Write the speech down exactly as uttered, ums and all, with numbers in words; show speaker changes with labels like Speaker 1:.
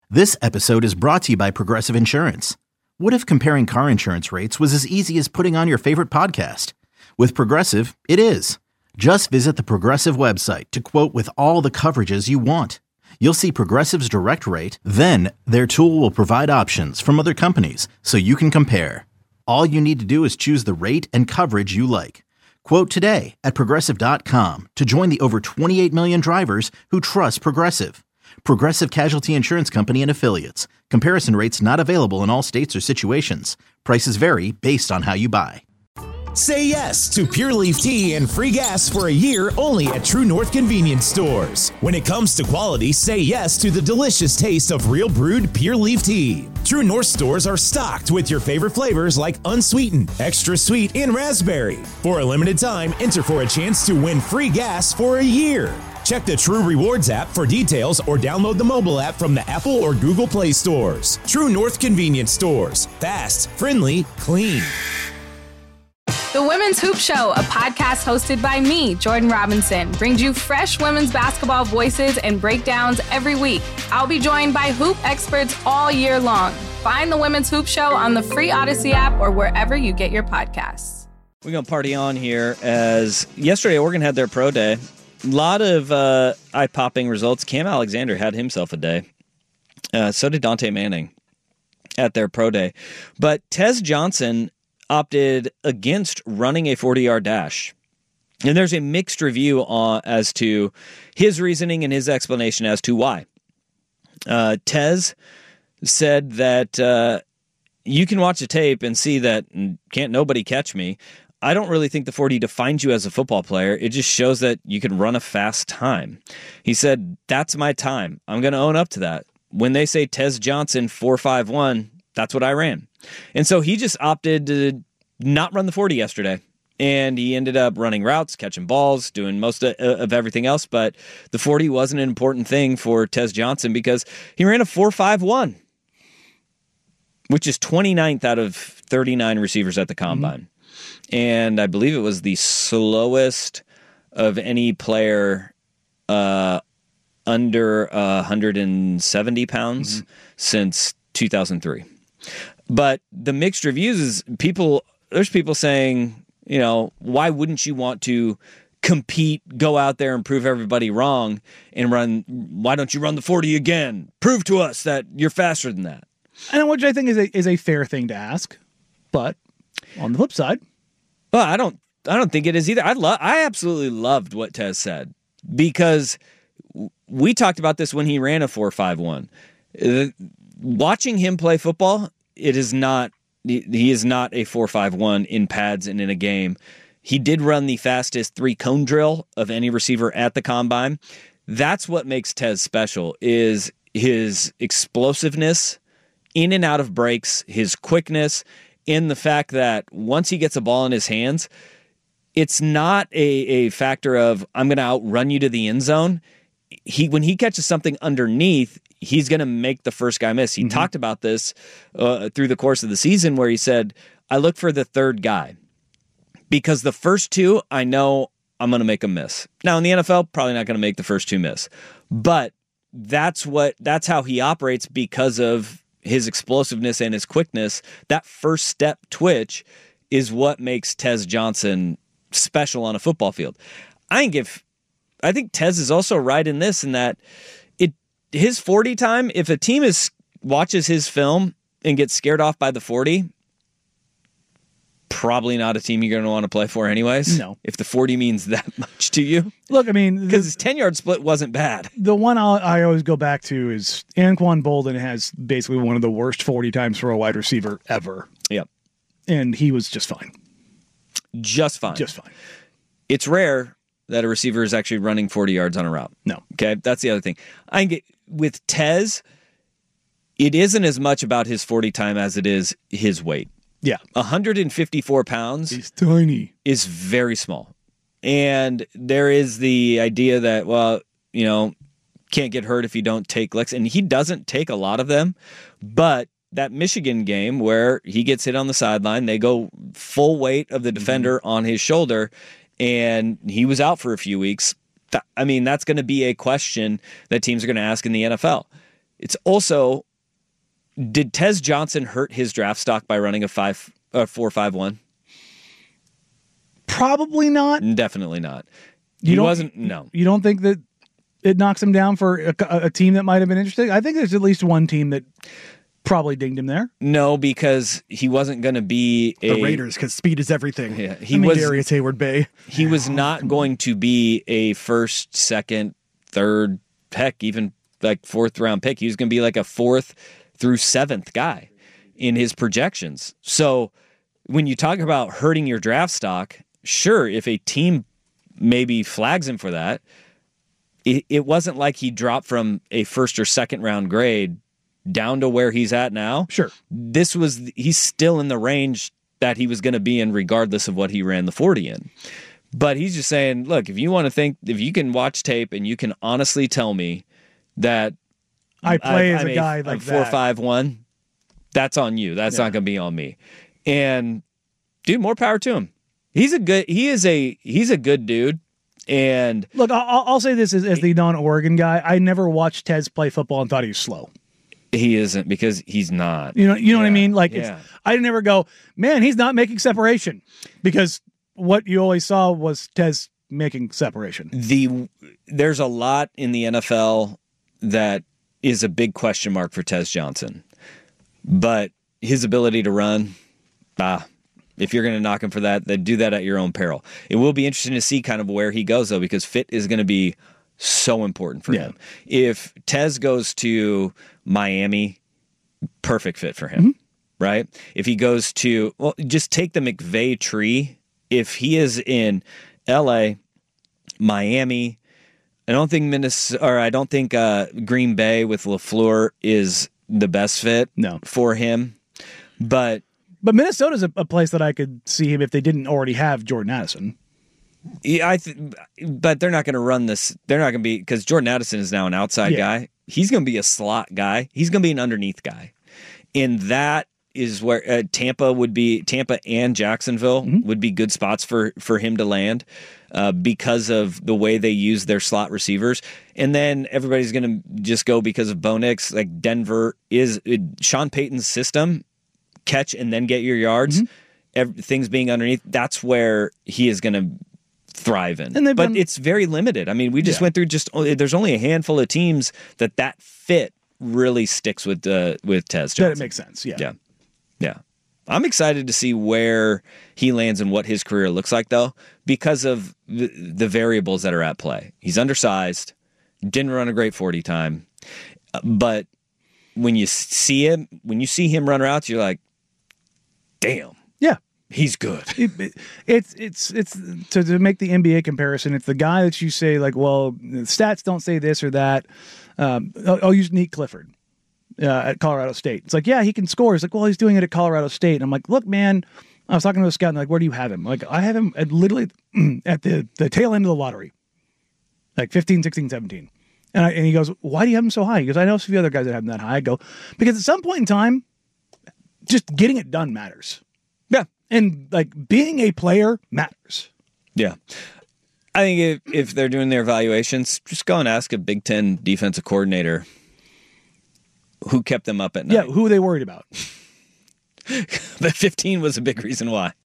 Speaker 1: This episode is brought to you by Progressive Insurance. What if comparing car insurance rates was as easy as putting on your favorite podcast? With Progressive, it is. Just visit the Progressive website to quote with all the coverages you want. You'll see Progressive's direct rate, then their tool will provide options from other companies so you can compare. All you need to do is choose the rate and coverage you like. Quote today at progressive dot com to join the over twenty-eight million drivers who trust Progressive. Progressive Casualty Insurance Company and Affiliates. Comparison rates not available in all states or situations. Prices vary based on how you buy.
Speaker 2: Say yes to Pure Leaf Tea and free gas for a year only at True North Convenience Stores. When it comes to quality, say yes to the delicious taste of real brewed Pure Leaf Tea. True North stores are stocked with your favorite flavors like unsweetened, extra sweet, and raspberry. For a limited time, enter for a chance to win free gas for a year. Check the True Rewards app for details or download the mobile app from the Apple or Google Play stores. True North Convenience Stores. Fast, friendly, clean.
Speaker 3: The Women's Hoop Show, a podcast hosted by me, Jordan Robinson, brings you fresh women's basketball voices and breakdowns every week. I'll be joined by hoop experts all year long. Find the Women's Hoop Show on the free Odyssey app or wherever you get your podcasts.
Speaker 4: We're going to party on here as yesterday Oregon had their pro day. A lot of uh, eye-popping results. Cam Alexander had himself a day. Uh, so did Dante Manning at their pro day. But Tez Johnson opted against running a forty-yard dash. And there's a mixed review on, as to his reasoning and his explanation as to why. Uh, Tez said that uh, you can watch the tape and see that can't nobody catch me. I don't really think the forty defines you as a football player. It just shows that you can run a fast time. He said, that's my time. I'm going to own up to that. When they say Tez Johnson four five one, that's what I ran. And so he just opted to not run the forty yesterday. And he ended up running routes, catching balls, doing most of, of everything else. But the forty wasn't an important thing for Tez Johnson because he ran a four five one, which is twenty-ninth out of thirty-nine receivers at the combine. Mm-hmm. And I believe it was the slowest of any player uh, under uh, one hundred seventy pounds mm-hmm. since two thousand three. But the mixed reviews is people, there's people saying, you know, why wouldn't you want to compete, go out there and prove everybody wrong and run, why don't you run the forty again? Prove to us that you're faster than that.
Speaker 5: And which I think is a, is a fair thing to ask. But on the flip side,
Speaker 4: well, I don't, I don't think it is either. I love, I absolutely loved what Tez said because we talked about this when he ran a four five one. Uh, watching him play football, it is not, he is not a four five one in pads and in a game. He did run the fastest three cone drill of any receiver at the combine. That's what makes Tez special is his explosiveness in and out of breaks, his quickness, in the fact that once he gets a ball in his hands, it's not a, a factor of, I'm going to outrun you to the end zone. He When he catches something underneath, he's going to make the first guy miss. He mm-hmm. talked about this uh, through the course of the season where he said, I look for the third guy because the first two, I know I'm going to make a miss. Now, in the N F L, probably not going to make the first two miss. But that's what that's how he operates because of his explosiveness and his quickness. That first step twitch is what makes Tez Johnson special on a football field. I think if I think Tez is also right in this, in that it his forty time, if a team is watches his film and gets scared off by the forty, probably not a team you're going to want to play for anyways.
Speaker 5: No.
Speaker 4: If the forty means that much to you.
Speaker 5: Look, I mean,
Speaker 4: because his ten-yard split wasn't bad.
Speaker 5: The one I'll, I always go back to is Anquan Bolden has basically one of the worst forty times for a wide receiver ever.
Speaker 4: Yep.
Speaker 5: And he was just fine.
Speaker 4: Just fine.
Speaker 5: Just fine.
Speaker 4: It's rare that a receiver is actually running forty yards on a route.
Speaker 5: No.
Speaker 4: Okay, that's the other thing. I get with Tez, it isn't as much about his forty time as it is his weight.
Speaker 5: Yeah.
Speaker 4: one hundred fifty-four pounds.
Speaker 5: He's tiny.
Speaker 4: Is very small. And there is the idea that, well, you know, can't get hurt if you don't take licks. And he doesn't take a lot of them. But that Michigan game where he gets hit on the sideline, they go full weight of the defender mm-hmm. on his shoulder, and he was out for a few weeks. I mean, that's going to be a question that teams are going to ask in the N F L. it's also, did Tez Johnson hurt his draft stock by running a five, uh, four five one?
Speaker 5: Probably not.
Speaker 4: Definitely not.
Speaker 5: You
Speaker 4: he
Speaker 5: don't-
Speaker 4: wasn't. No.
Speaker 5: You don't think that it knocks him down for a, a team that might have been interesting? I think there's at least one team that probably dinged him there.
Speaker 4: No, because he wasn't going to be a
Speaker 6: The Raiders, because speed is everything.
Speaker 4: Yeah, he
Speaker 5: I mean,
Speaker 4: was.
Speaker 6: Darius Hayward Bay.
Speaker 4: He was not going to be a first, second, third, heck, even like fourth round pick. He was going to be like a fourth through seventh guy in his projections. So when you talk about hurting your draft stock, sure, if a team maybe flags him for that, it, it wasn't like he dropped from a first or second round grade down to where he's at now.
Speaker 5: Sure.
Speaker 4: This was, he's still in the range that he was going to be in regardless of what he ran the forty in. But he's just saying, look, if you want to think, if you can watch tape and you can honestly tell me that
Speaker 5: I play
Speaker 4: I'm
Speaker 5: as a
Speaker 4: a-
Speaker 5: guy
Speaker 4: I'm
Speaker 5: like
Speaker 4: four
Speaker 5: that.
Speaker 4: five one, that's on you. That's
Speaker 5: Yeah.
Speaker 4: not going to be on me. And dude, more power to him. He's a good. He is a. He's a good dude. And
Speaker 5: Look, I'll, I'll say this as, as the non-Oregon guy. I never watched Tez play football and thought he was slow.
Speaker 4: he isn't, because he's not.
Speaker 5: You know, you know what I
Speaker 4: Yeah,
Speaker 5: mean? Like,
Speaker 4: yeah.
Speaker 5: it's, I never go, man, he's not making separation, because what you always saw was Tez making separation.
Speaker 4: The there's a lot in the N F L that is a big question mark for Tez Johnson, but his ability to run, ah, if you're going to knock him for that, then do that at your own peril. It will be interesting to see kind of where he goes, though, because fit is going to be so important for
Speaker 5: Yeah.
Speaker 4: him. If Tez goes to Miami, perfect fit for him, right? If he goes to, well, just take the McVay tree. If he is in L A, Miami, I don't think Minnesota, or I don't think uh, Green Bay with LaFleur is the best fit
Speaker 5: No.
Speaker 4: for him. But
Speaker 5: But Minnesota's a, a place that I could see him if they didn't already have Jordan Addison.
Speaker 4: yeah, I, th- but they're not going to run this. They're not going to be, because Jordan Addison is now an outside
Speaker 5: Yeah.
Speaker 4: guy. He's going to be a slot guy. He's going to be an underneath guy, and that is where uh, Tampa would be. Tampa and Jacksonville would be good spots for for him to land, uh, because of the way they use their slot receivers. And then everybody's going to just go because of Bo Nix. Like Denver is it, Sean Payton's system. Catch and then get your yards. Every, things being underneath, that's where he is going to thrive in.
Speaker 5: And they've
Speaker 4: but
Speaker 5: been-
Speaker 4: it's very limited. I mean, we just
Speaker 5: Yeah.
Speaker 4: went through just there's only a handful of teams that that fit really sticks with uh, with Tez Johnson.
Speaker 5: That it makes sense. Yeah.
Speaker 4: Yeah, yeah. I'm excited to see where he lands and what his career looks like, though, because of the, the variables that are at play. He's undersized, didn't run a great forty time, uh, but when you see him, when you see him run routes, you're like, damn,
Speaker 5: Yeah.
Speaker 4: he's good.
Speaker 5: It, it, it's it's it's to, to make the N B A comparison. It's the guy that you say like, well, the stats don't say this or that. Um, I'll, I'll use Neat Clifford uh, at Colorado State. It's like, yeah, he can score. It's like, well, he's doing it at Colorado State. And I'm like, look, man, I was talking to a scout and they're like, where do you have him? Like, I have him at literally at the the tail end of the lottery, like fifteen, sixteen, seventeen. And I, and he goes, why do you have him so high? He goes, I know a few other guys that have him that high. I go, because at some point in time, just getting it done matters.
Speaker 4: Yeah,
Speaker 5: And like being a player matters.
Speaker 4: yeah. I think if, if they're doing their evaluations, just go and ask a Big Ten defensive coordinator who kept them up at night.
Speaker 5: Yeah, who are they worried about?
Speaker 4: But fifteen was a big reason why.